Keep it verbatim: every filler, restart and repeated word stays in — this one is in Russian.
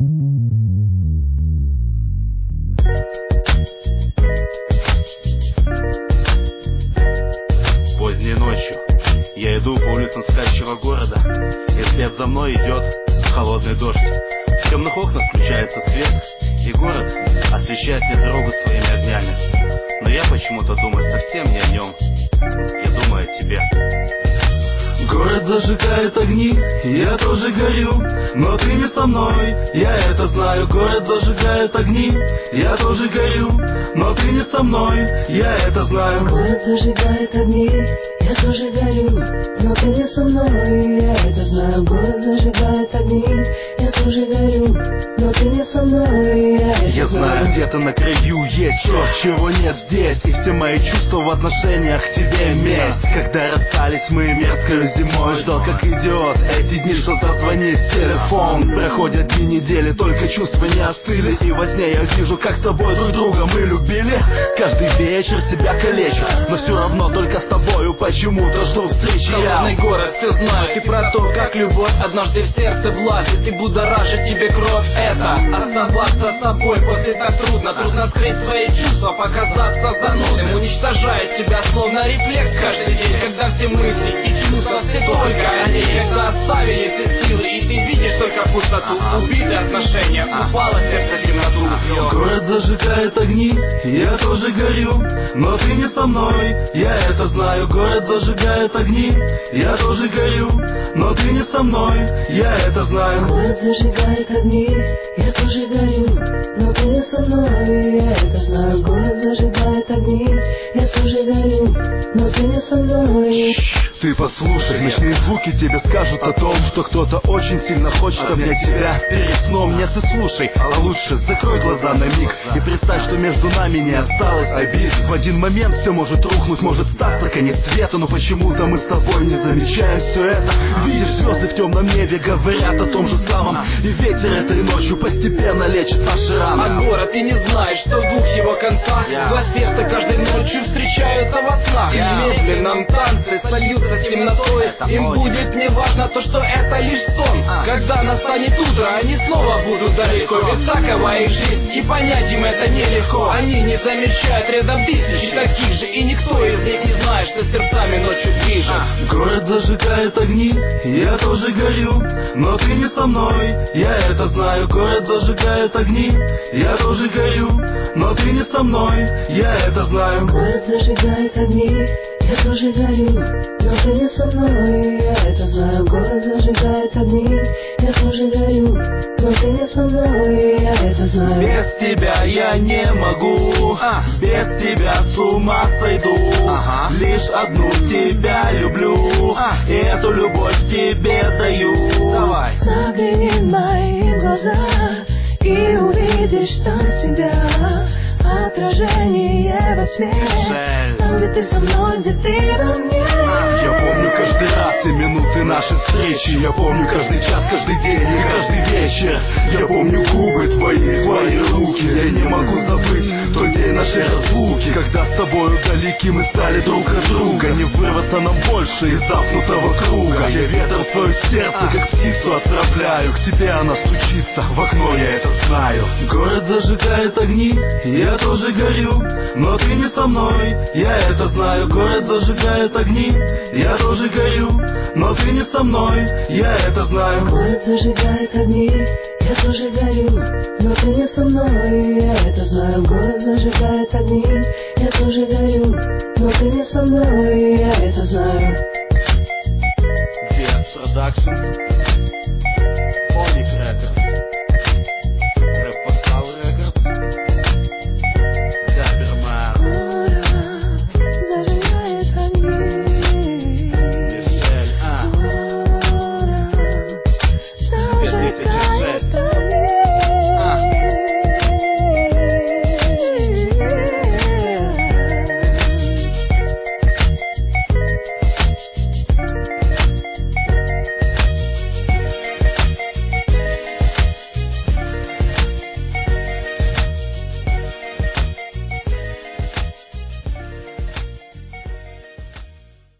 Поздней ночью я иду по улицам спящего города, и вслед за мной идет холодный дождь. В темных окнах включается свет, и город освещает мне дорогу своими огнями. Но я почему-то думаю совсем не о нем, я думаю о тебе. Город зажигает огни, я тоже горю, но ты не со мной, я это знаю. Город зажигает огни, я тоже горю, но ты не со мной, я это знаю. Город зажигает огни, я тоже горю, но ты не со мной, я это знаю. Город зажигает огни, я тоже горю, но ты не со мной, я это Я знаю, где-то на краю есть то, чего нет здесь, и все мои чувства в отношениях к тебе месть. Когда расстались мы мерзкой зимой, ждал как идиот эти дни, что зазвонит телефон. Проходят дни, недели, только чувства не остыли, и во сне я вижу, как с тобой друг друга мы любили. Каждый вечер себя калечу, но все равно только с тобою почему-то жду встречи. Холодный город, все знают, и про то, как любовь однажды в сердце влазит и будоражит тебе кровь. Это оставаться собой после так трудно, трудно скрыть свои чувства, показаться занудным. Уничтожает тебя словно рефлекс каждый день, когда все мысли и чувства все только о ней. Когда оставили все силы, и ты видишь только пустоту, убитые отношения, упало сердце в темноту. Город зажигает огни, я тоже горю, но ты не со мной, я это знаю. Город зажигает огни, я тоже горю, но ты не со мной, я это знаю. Город зажигает огни, я тоже горю, но ты не со мной, я это знаю. Город зажигает огни, я тоже горю, но ты не со мной. Ты послушай, ночные звуки тебе скажут о том, что кто-то очень сильно хочет обнять тебя перед сном. Нет, ты слушай, а лучше закрой глаза на миг и представь, что между нами не осталось обид. В один момент все может рухнуть, может статься конец света, но почему-то мы с тобой не замечаем все это. Видишь, звезды в темном небе говорят о том же самом, и ветер этой ночью постепенно лечит наши раны. А город, ты не знаешь, что в двух его концах два сердца каждой ночью встречаются во снах. И в медленном танце сольются с темнотой. Им будет не важно то, что это лишь сон. Когда настанет утро, они снова будут далеко, ведь такова их жизнь, и понять им это нелегко. Они не замечают рядом тысячи таких же, и никто из них не знает, что сердцами ночью ближе. Город зажигает огни, я тоже горю, но ты не со мной, я это знаю. Город зажигает огни, я тоже горю, но ты не со мной, я это знаю. Город зажигает огни, я тоже горю, но ты не со мной, я это знаю. Город зажигает огни, я тоже горю, но ты не со мной, я это знаю. Без тебя я не могу, а. без тебя с ума сойду, ага. Лишь одну тебя люблю, а. и эту любовь тебе даю. Давай. Загляни в мои глаза и увидишь там себя, отражение во тьме, там, где ты со мной, где ты во мне. Я помню каждый раз и минуты нашей встречи, я помню каждый час, каждый день и каждый вечер. Я помню губы твои, твои руки, я не могу забыть тот день нашей разлуки, когда с тобою далеки мы стали друг от друга. Не вырваться нам больше из замкнутого круга. Я ветер в свое сердце, как птицу отправляю, к тебе она стучится, в окно я это знаю. Город зажигает огни, я тоже горю, но ты не со мной, я это знаю. Город зажигает огни, я тоже горю, но ты не со мной, я это знаю. Город зажигает огни, я тоже горю, но ты не со мной, я это знаю. Город зажигает огни, я тоже горю, но ты не со мной, я это знаю. Dear Productions.